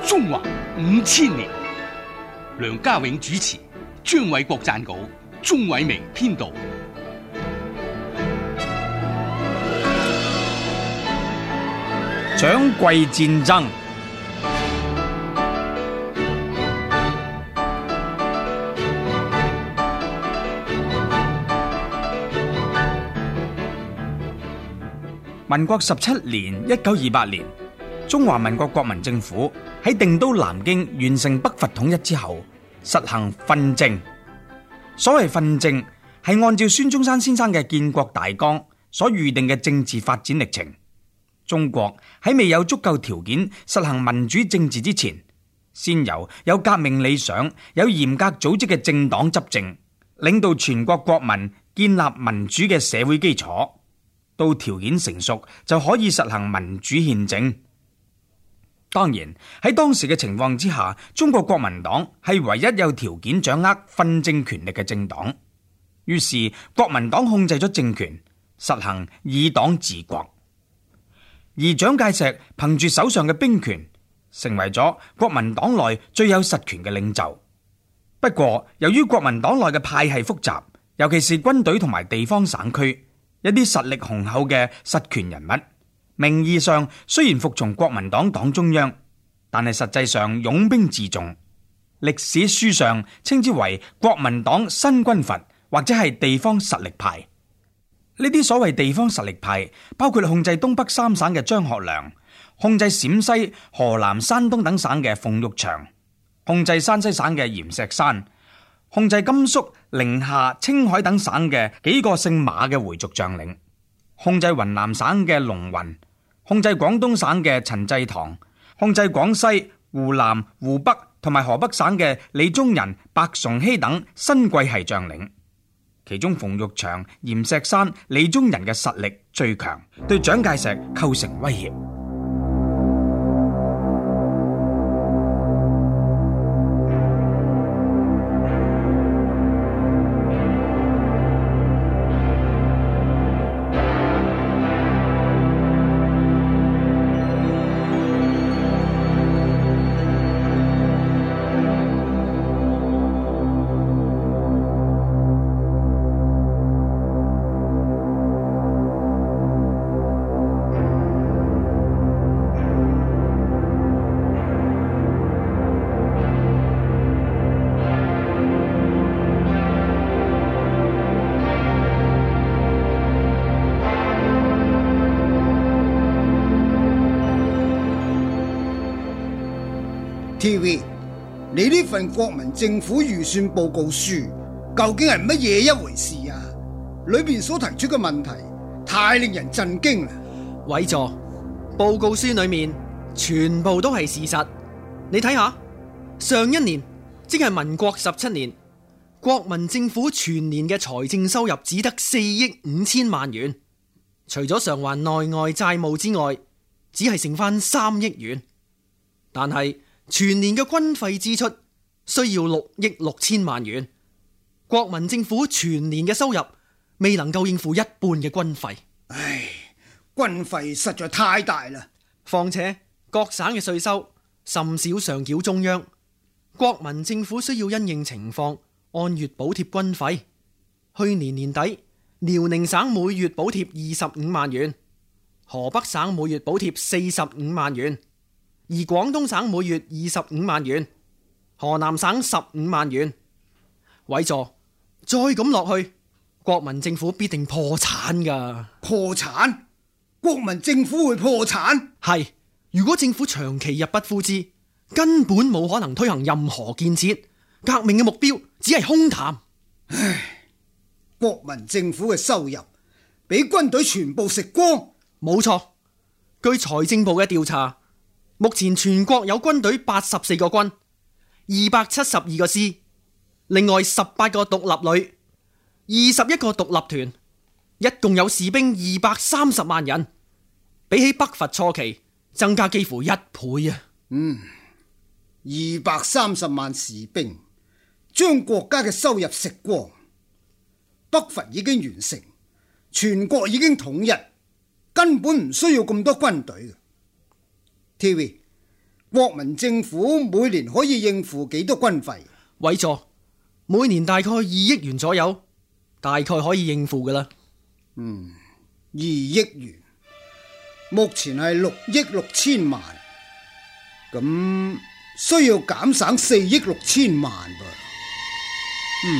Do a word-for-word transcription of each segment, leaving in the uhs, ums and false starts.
中華五千年。梁家永主持，張偉國撰稿，鍾偉明編導。 蔣桂戰爭。民國十七年一九二八年，中華民國國民政府喺定都南京完成北伐統一之後，實行訓政。所謂訓政，係按照孫中山先生嘅建國大綱所預定嘅政治發展歷程。中國喺未有足夠條件實行民主政治之前，先由有革命理想、有嚴格組織嘅政黨執政，領導全國國民建立民主嘅社會基礎。到條件成熟，就可以實行民主憲政。當然喺當時嘅情況之下，中國國民黨係唯一有條件掌握訓政權力嘅政黨。於是國民黨控制咗政權，實行以黨治國。而蔣介石憑住手上嘅兵權，成為咗國民黨內最有實權嘅領袖。不過由於國民黨內嘅派系複雜，尤其是軍隊同埋地方省區，一啲實力雄厚嘅實權人物，名義上雖然服從國民黨黨中央，但係實際上擁兵自重。歷史書上稱之為國民黨新軍閥，或者係地方實力派。呢啲所謂地方實力派，包括控制東北三省嘅張學良，控制陝西、河南、山東等省嘅馮玉祥，控制山西省嘅閻錫山，控制甘肅、寧夏、青海等省嘅幾個姓馬嘅回族將領，控制雲南省嘅龍雲，控制廣東省嘅陳濟棠，控制廣西、湖南、湖北同埋河北省嘅李宗仁、白崇禧等新貴系將領。其中馮玉祥、閻錫山、李宗仁嘅實力最強，對蔣介石構成威脅。 T V， 你呢份國民政府預算報告書究竟係乜嘢一回事啊？裏邊所提出嘅問題太令人震驚啦！ 委座，報告書裏面全部都係事實。你睇下，上一年即係民國十七年，國民政府全年嘅財政收入只得四億五千萬元，除咗償還內外債務之外，只係剩翻三億元。但係全年嘅軍費支出需要六億六千萬元，國民政府全年嘅收入未能夠應付一半嘅軍費。 唉，軍費實在太大啦。 況且各省嘅稅收甚少上繳中央，國民政府需要因應情況按月補貼軍費。去年年底，遼寧省每月補貼二十五萬元，河北省每月補貼四十五萬元。而廣東省每月二十五萬元，河南省十五萬元。委座，再咁落去，國民政府必定破產噶。 破產？國民政府會破產？ 係，如果政府長期入不敷支，根本冇可能推行任何建設，革命嘅目標只係空談。 唉，國民政府嘅收入俾軍隊全部食光。 冇錯，據財政部嘅調查，目前全國有軍隊八十四個軍，二百七十二個師，另外十八個獨立旅，二十一個獨立團，一共有士兵二百三十萬人，比起北伐初期增加幾乎一倍啊！ 嗯，二百三十萬士兵將國家嘅收入食光，北伐已經完成，全國已經統一，根本唔需要咁多軍隊。T V， 國民政府每年可以應付幾多軍費？ 委座，每年大概二億元左右，大概可以應付噶啦。 嗯，二億元，目前係六億六千萬，咁需要減省四億六千萬噃。嗯。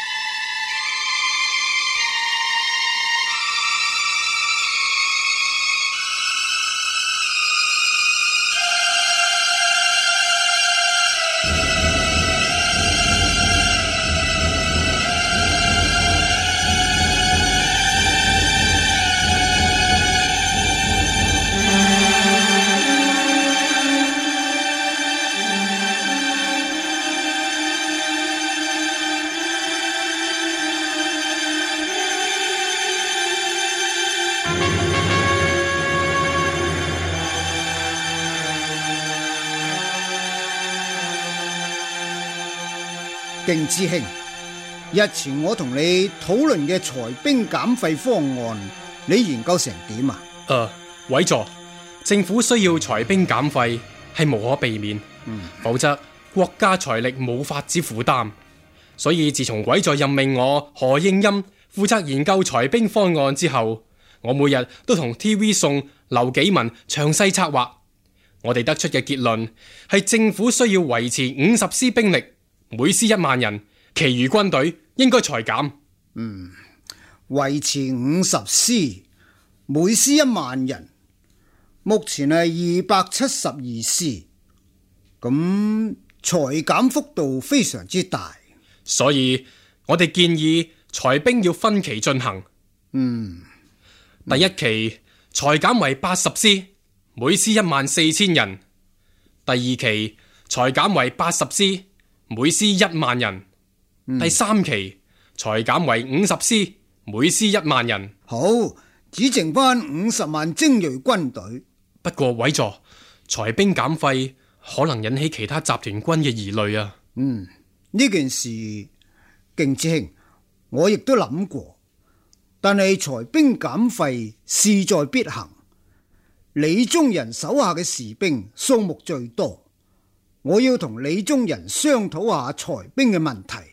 敬之兄，日前我同你討論嘅裁兵減費方案，你研究成點啊？ 誒、呃，委座，政府需要裁兵減費係無可避免，嗯、否則國家財力冇法子負擔。所以自從委座任命我何應欽負責研究裁兵方案之後，我每日都同 T V 宋、劉紀文詳細策劃。我哋得出嘅結論係政府需要維持五十師兵力。每師一萬人，其餘軍隊應該裁減。 嗯，維持五十師，每師一萬人，目前係二百七十二師，咁裁減幅度非常之大。 所以我哋建議裁兵要分期進行。 嗯， 第一期裁減為八十師，每師一萬四千人；第二期裁減為八十師。每師一萬人，嗯、第三期裁減為五十師，每師一萬人。 好，只剩翻五十萬精銳軍隊。 不過委座，裁兵減費可能引起其他集團軍嘅疑慮啊。 嗯，呢件事，敬之兄，我亦都諗過，但係裁兵減費勢在必行。李宗仁手下嘅士兵數目最多。我要同李宗仁商討下裁兵嘅問題。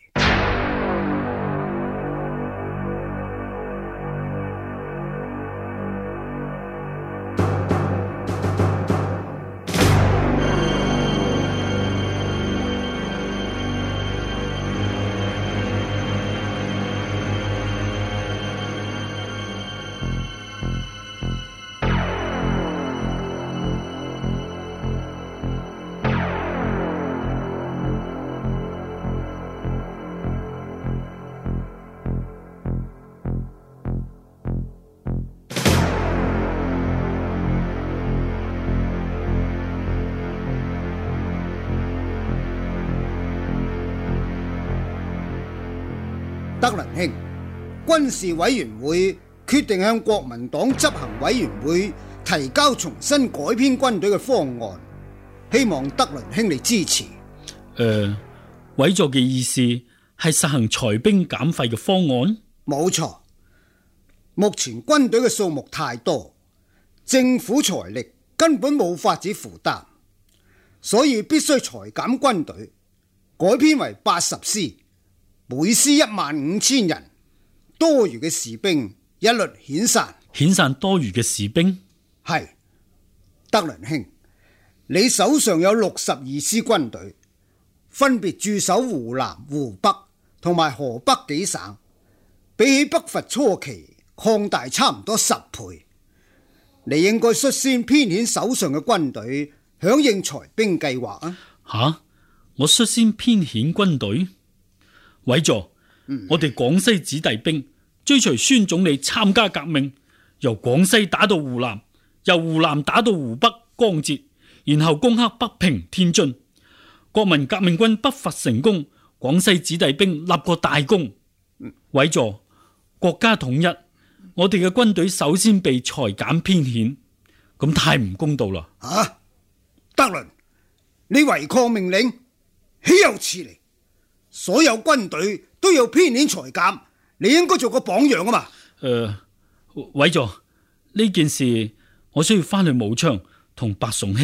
德倫兄，軍事委員會決定向國民黨執行委員會提交重新改編軍隊嘅方案，希望德倫兄嚟支持。誒、 呃，委座嘅意思係實行裁兵減費嘅方案？ 冇錯，目前軍隊嘅數目太多，政府財力根本冇法子負擔，所以必須裁減軍隊，改編為八十師。每師一萬五千人，多餘嘅士兵一律遣散。 遣散多餘嘅士兵？ 係，德倫兄，你手上有六十二師軍隊，分別駐守湖南、湖北同埋河北幾省，比起北伐初期擴大差唔多十倍。你應該率先編遣手上嘅軍隊，響應裁兵計劃啊！ 吓，我率先編遣軍隊？委座，嗯、我哋廣西子弟兵追隨孫總理參加革命，由廣西打到湖南，由湖南打到湖北江浙，然後攻克北平、天津。國民革命軍北伐成功，廣西子弟兵立過大功。嗯、委座，國家統一，我哋嘅軍隊首先被裁減編遣，咁太唔公道啦！ 啊，德倫，你違抗命令，豈有此理！所有軍隊都要編遣裁減，你應該做個榜樣啊嘛！ 誒、呃，委座，呢件事我需要翻去武昌同白崇禧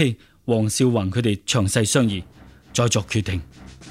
黃少宏佢哋詳細商議，再作決定。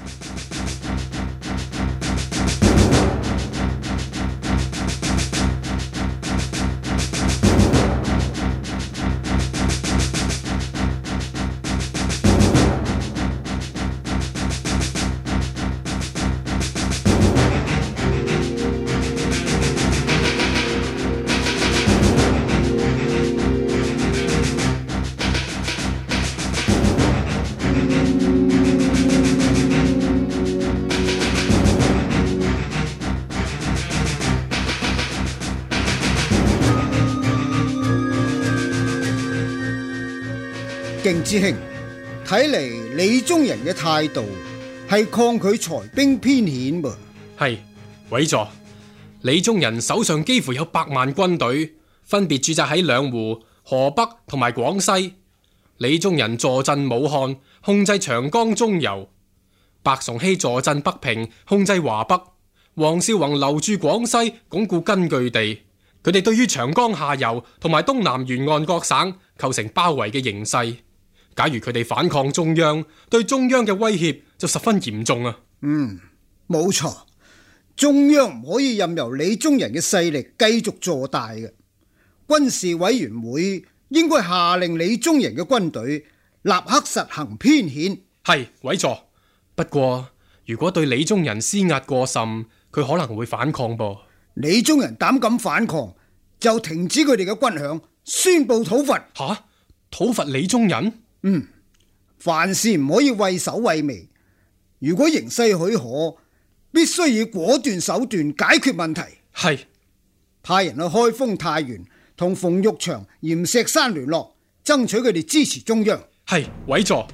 敬之兄，睇嚟李宗仁嘅態度係抗拒裁兵偏遣噃。 係，委座，李宗仁手上幾乎有百萬軍隊，分別駐紮喺兩湖、河北同埋廣西。李宗仁坐鎮武漢，控制長江中游；白崇禧坐鎮北平，控制華北；黃少宏留駐廣西，鞏固根據地。佢哋對於長江下游同埋東南沿岸各省構成包圍嘅形勢。假如佢哋反抗中央，對中央嘅威脅就十分嚴重啊！ 嗯，冇錯，中央唔可以任由李宗仁嘅勢力繼續坐大嘅。軍事委員會應該下令李宗仁嘅軍隊立刻實行偏遣。 係，委座。不過如果對李宗仁施壓過甚，佢可能會反抗噃。 李宗仁膽敢反抗，就停止佢哋嘅軍饷，宣布討伐。 吓，討伐李宗仁？ 嗯，凡事唔可以畏首畏尾，如果形勢許可，必須以果斷手段解決問題。 係， 派人去開封太原同馮玉祥、閻錫山聯絡，爭取佢哋支持中央。 係，委座。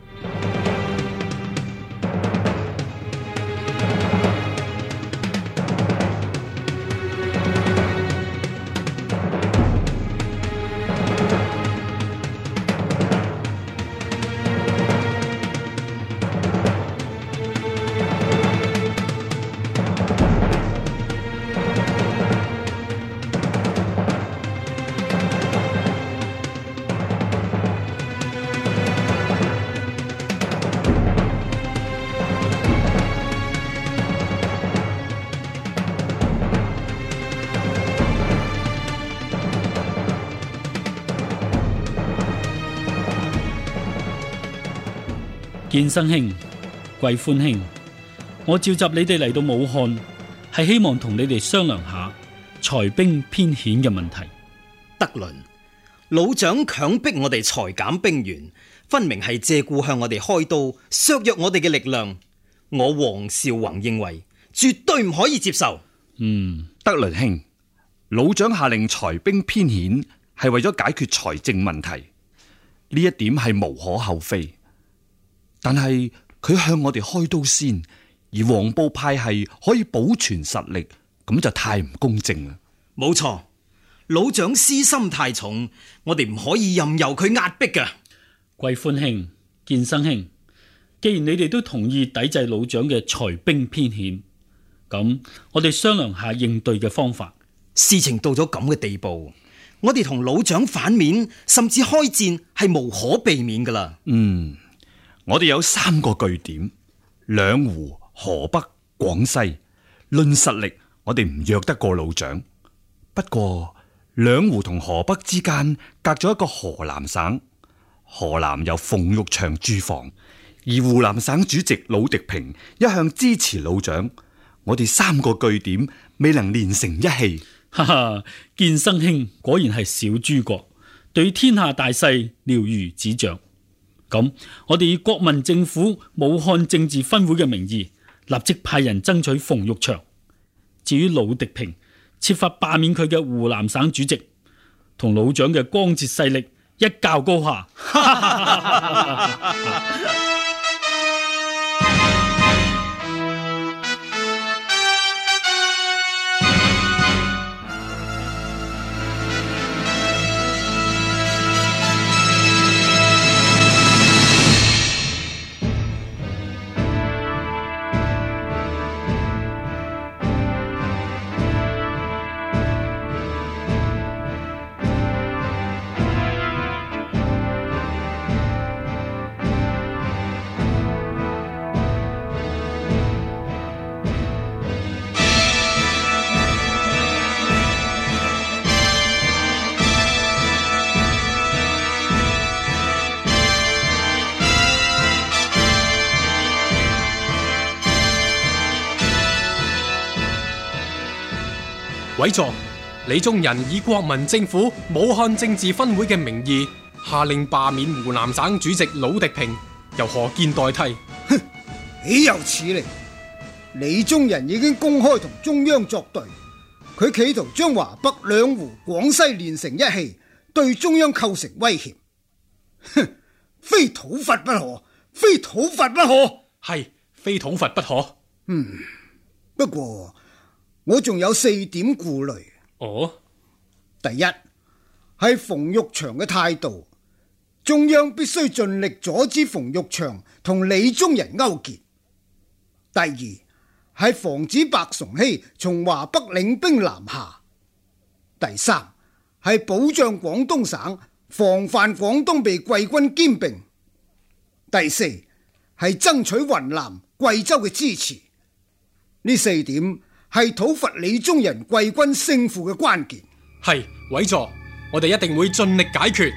建生兄、貴歡兄，我召集你哋嚟到武漢，係希望同你哋商量下裁兵偏遣嘅問題。 德倫，老蔣強迫我哋裁減兵員，分明係借故向我哋開刀，削弱我哋嘅力量。我黃少宏認為絕對唔可以接受。 嗯， 德倫兄，老蔣下令裁兵偏遣係為咗解決財政問題，呢一點係無可厚非。但係佢向我哋開刀先，而黃埔派系可以保存實力，咁就太唔公正啦。 冇錯，老蔣私心太重，我哋唔可以任由佢壓迫㗎。 貴歡兄、建生兄，既然你哋都同意抵制老蔣嘅裁兵偏遣，咁我哋商量下應對嘅方法。 事情到咗咁嘅地步，我哋同老蔣反面，甚至開戰係無可避免噶啦。 嗯。我哋有三個據點，兩湖、河北、廣西，論實力，我哋唔弱得過老蔣。不過兩湖同河北之間隔咗一個河南省，河南有馮玉祥駐防，而湖南省主席魯滌平一向支持老蔣。我哋三個據點未能連成一氣。 哈哈，建生兄果然係小諸葛，對天下大勢了如指掌。咁，我哋以國民政府武漢政治分會嘅名義，立即派人爭取馮玉祥。至於魯滌平，設法罷免佢嘅湖南省主席，同老蔣嘅光節勢力一較高下。 委座，李宗仁以國民政府武漢政治分會嘅名義，下令罷免湖南省主席魯滌平，由何健代替。 哼，豈有此理！李宗仁已經公開同中央作對，佢企圖將華北兩湖廣西連成一氣，對中央構成威脅。哼，非討伐不可，非討伐不可。 係，非討伐不可。 嗯，不過我仲有四點顧慮。 哦， 第一係馮玉祥嘅態度，中央必須盡力阻止馮玉祥同李宗仁勾結。第二係防止白崇禧從華北領兵南下。第三係保障廣東省，防範廣東被桂軍兼併。第四係爭取雲南、貴州嘅支持。呢四點係討伐李宗仁桂軍勝負嘅關鍵。 係，委座，我哋一定會盡力解決。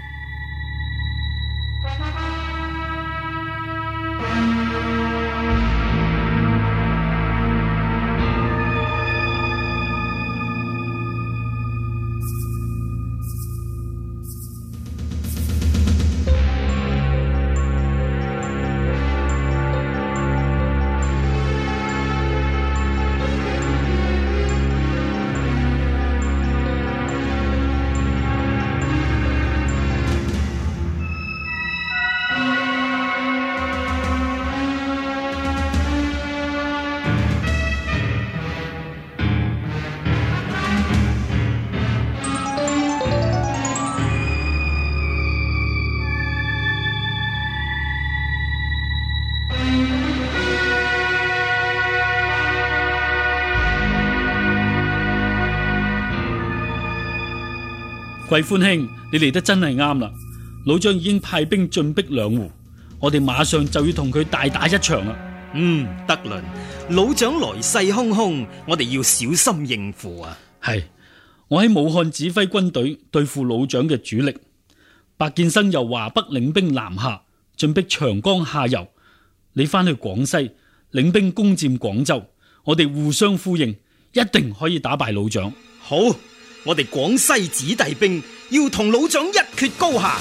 貴歡兄，你嚟得真係啱啦！老蔣已經派兵進逼兩湖，我哋馬上就要同佢大打一場啦。 嗯，德倫，老蔣來勢洶洶，我哋要小心應付啊！ 係，我喺武漢指揮軍隊對付老蔣嘅主力，白建生由華北領兵南下，進逼長江下游，你翻去廣西領兵攻佔廣州，我哋互相呼應，一定可以打敗老蔣。 好，我哋廣西子弟兵要同老蔣一決高下。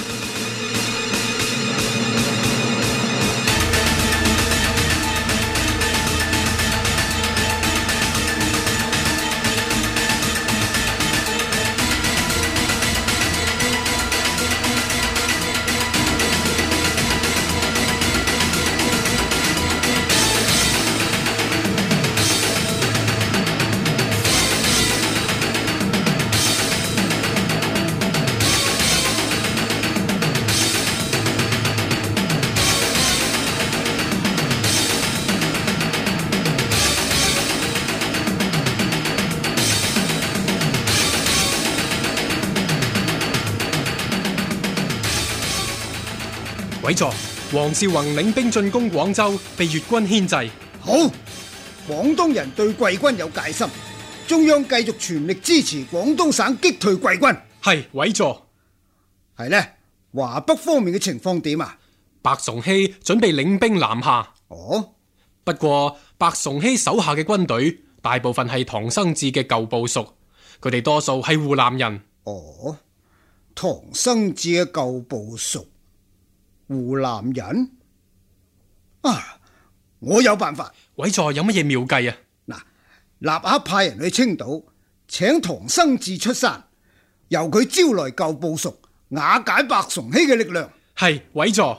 委座，黃紹竑領兵進攻廣州，被粵軍牽制。 好，廣東人對桂軍有戒心，中央繼續全力支持廣東省擊退桂軍。 係，委座。 係呢，華北方面嘅情況點啊？ 白崇禧準備領兵南下。 哦， 不過白崇禧手下嘅軍隊大部分係唐生智嘅舊部屬，佢哋多數係湖南人。 哦，唐生智嘅舊部屬。湖南人啊，我有辦法。 委座有乜嘢妙計啊？ 嗱，立刻派人去青島，請唐生智出山，由佢招來舊部屬，瓦解白崇禧嘅力量。 係，委座。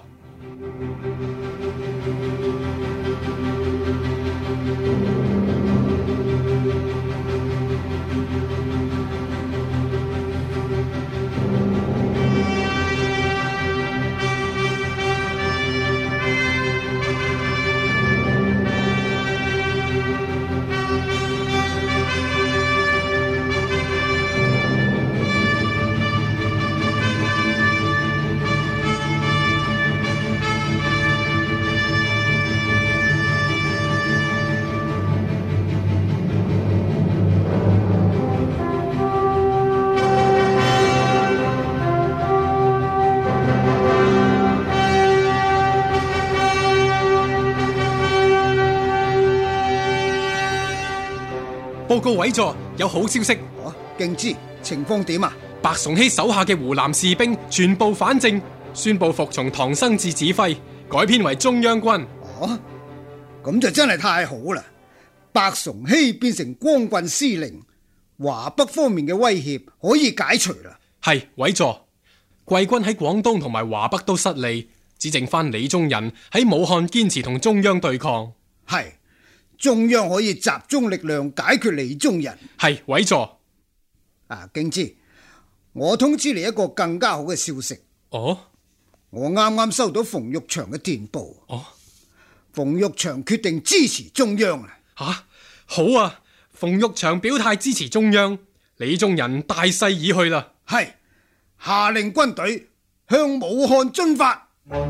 報告委座，有好消息。 敬之，情況點啊？ 白崇禧手下嘅湖南士兵全部反正，宣布服從唐生智指揮，改編為中央軍。 哦，咁就真係太好啦！白崇禧變成光棍司令，華北方面嘅威脅可以解除啦。 係，委座，貴軍喺廣東同埋華北都失利，只剩翻李宗仁喺武漢堅持同中央對抗。 係，中央可以集中力量解決李宗仁。 係，委座。 啊，敬之，我通知你一個更加好嘅消息。 哦， 我啱啱收到馮玉祥嘅電報。 哦， 馮玉祥決定支持中央啊！ 吓，好啊！馮玉祥表態支持中央，李宗仁大勢已去啦。 係，下令軍隊向武漢進發。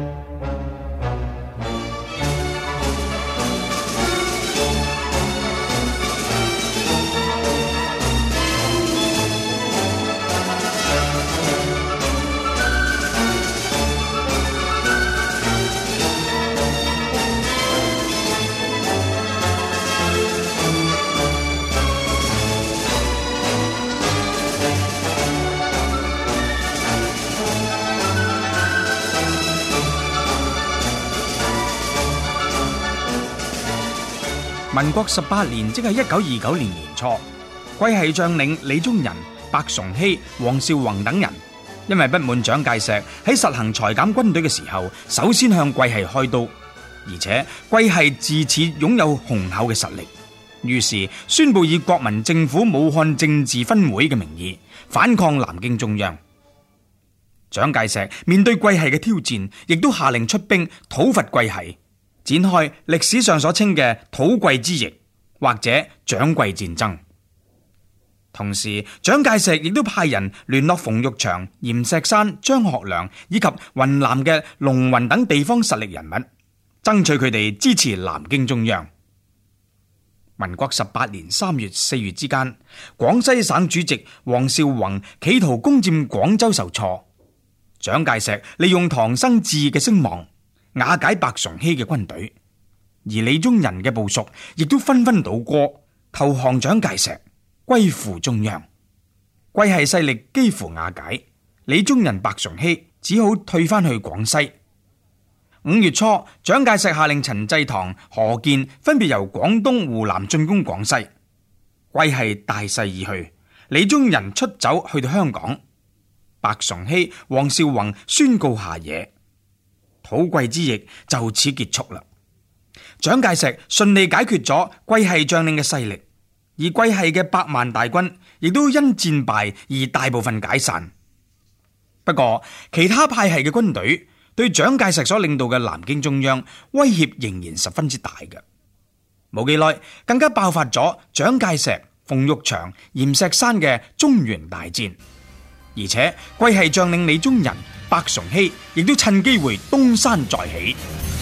民國十八年，即係一九二九年年初，桂系將領李宗仁、白崇禧、黃紹竑等人，因為不滿蔣介石喺實行裁減軍隊嘅時候，首先向桂系開刀，而且桂系自此擁有雄厚嘅實力，於是宣布以國民政府武漢政治分會嘅名義反抗南京中央。蔣介石面對桂系嘅挑戰，亦都下令出兵討伐桂系，展開歷史上所稱嘅討桂之役，或者蔣桂戰爭。同時，蔣介石亦都派人聯絡馮玉祥、閻錫山、張學良以及雲南嘅龍雲等地方實力人物，爭取佢哋支持南京中央。民國十八年三月、四月之間，廣西省主席黃紹竑企圖攻佔廣州受挫，蔣介石利用唐生智嘅聲望，瓦解白崇禧嘅軍隊，而李宗仁嘅部屬亦都紛紛倒戈投降蔣介石，歸附中央。桂系勢力幾乎瓦解，李宗仁、白崇禧只好退翻去廣西。五月初，蔣介石下令陳濟棠、何鍵分別由廣東、湖南進攻廣西。桂系大勢已去，李宗仁出走去到香港，白崇禧、黃紹竑宣告下野。討桂之役就此結束啦。蔣介石順利解決咗桂系將領嘅勢力，而桂系嘅百萬大軍亦都因戰敗而大部分解散。不過，其他派系嘅軍隊對蔣介石所領導嘅南京中央威脅仍然十分之大嘅。冇幾耐，更加爆發咗蔣介石、馮玉祥、閻錫山嘅中原大戰，而且桂系將領李宗仁、白崇禧亦都趁機會東山再起。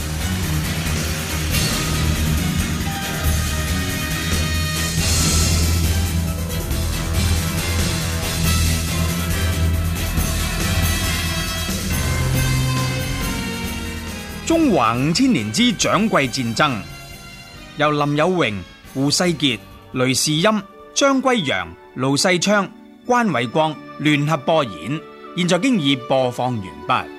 中華五千年之蔣桂戰爭，由林有榮、胡世傑、雷士欽、張歸陽、盧世昌、關偉光聯合播演，現在經已播放完畢。